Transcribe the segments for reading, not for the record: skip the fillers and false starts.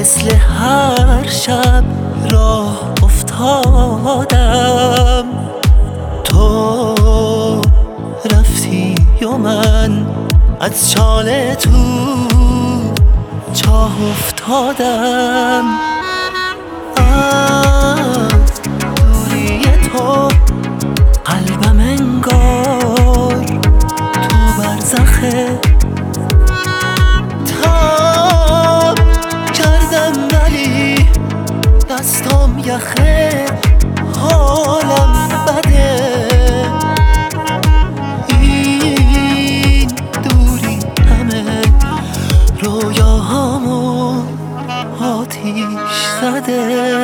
مثل هر شب راه افتادم، تو رفتی و من از چاله تو چاه افتادم. از دوری تو قلبم انگار تو برزخه، تاب کردم ولی دستام یخه، حالم بده. این دوری همه رویاهامو آتیش زده.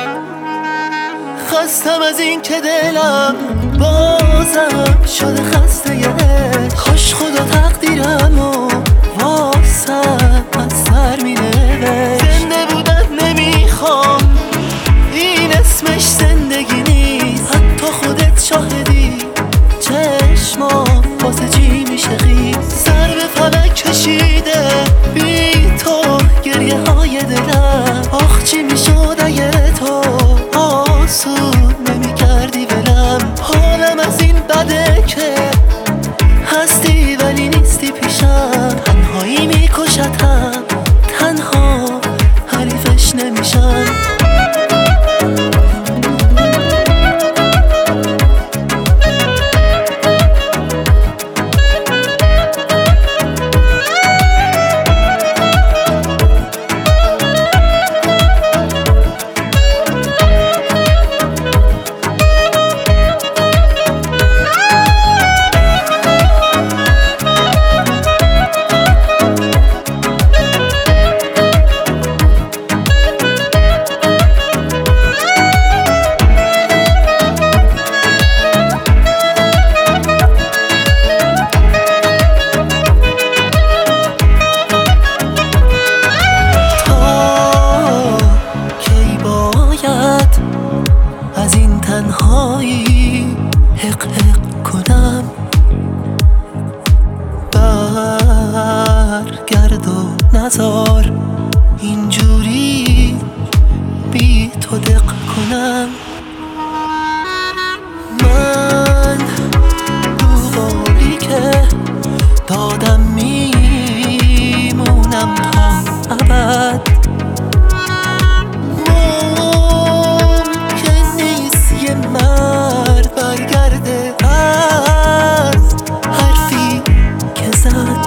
خستم از این که دلم بازم شده خسته عشق، کاش خدا تقدیرمو واسم از سر می نوشت. زنده بودن نمیخوام، این اسمش زندگی نیست، حتی خودت شاهدی چشمام واسه چی میشه خیز. سر به فلک کشیده بی تو گریه های دلم، آخ چی میشد اگه تو آسون نمی کردی ولم. حالم از این بده که هستی ولی نیستی پیشم، تنهایی میکشتم، تنها حریفش نمیشم. از این تنهایی حق کنم، برگرد و نزار اینجوری بی تو دق کنم. من رو قولی که دادم میمونم تا ابد، مرد برگرده از حرفی که زد.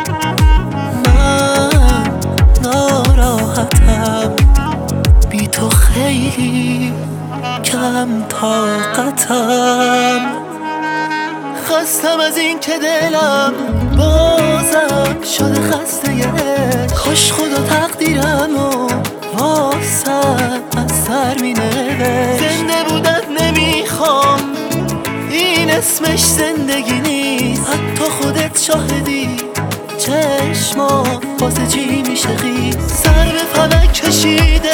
من ناراحتم بی تو، خیلی کم طاقتم. خستم از این که دلم بازم شده خسته عشق، کاش خدا تقدیرمو واسم از سر می نوشت. زنده بودن نمیخوام، این اسمش زندگی نیست، حتی خودت شاهدی چشمام واسه چی میشه خیز. سر به فلک کشیده